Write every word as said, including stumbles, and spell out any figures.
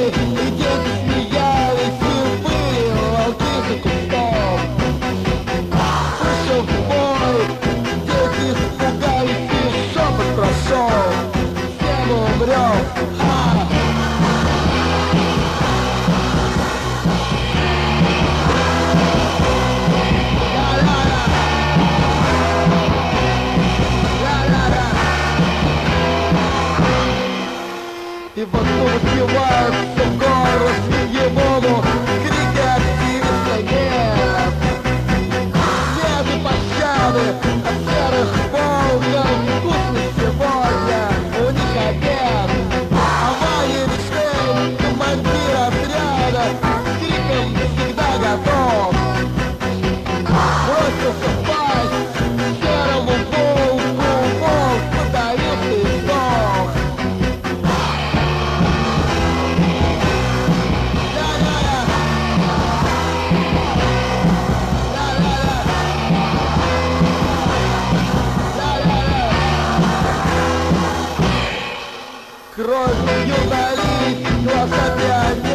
и дети смеялись, и были волки за кустом. Вышел в бой, дети испугались, и шепот прошел. Все мы умрем. А! И вот выпиваются горло свиньевому, крики активиста нет. Нет и пощады от серых волков, вкусно сегодня у них обед. А Ваня Эйнштейн, командир отряда, с криком всегда готов. Бросился в пасть серому волку, волк подавился и сдох. Кровью налить, глаза пионера.